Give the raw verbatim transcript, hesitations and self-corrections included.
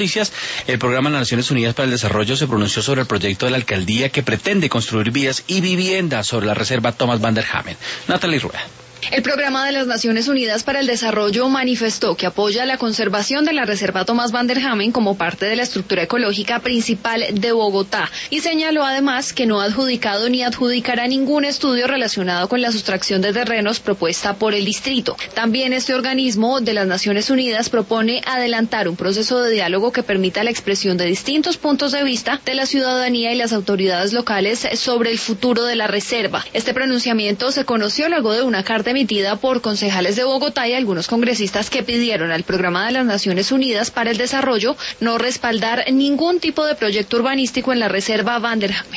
Noticias, el Programa de las Naciones Unidas para el Desarrollo se pronunció sobre el proyecto de la alcaldía que pretende construir vías y viviendas sobre la reserva Thomas van der Hamen. Natalie Rueda. El Programa de las Naciones Unidas para el Desarrollo manifestó que apoya la conservación de la reserva Thomas van der Hamen como parte de la estructura ecológica principal de Bogotá y señaló además que no ha adjudicado ni adjudicará ningún estudio relacionado con la sustracción de terrenos propuesta por el distrito. También este organismo de las Naciones Unidas propone adelantar un proceso de diálogo que permita la expresión de distintos puntos de vista de la ciudadanía y las autoridades locales sobre el futuro de la reserva. Este pronunciamiento se conoció luego de una carta emitida por concejales de Bogotá y algunos congresistas que pidieron al Programa de las Naciones Unidas para el Desarrollo no respaldar ningún tipo de proyecto urbanístico en la reserva van der Hamen.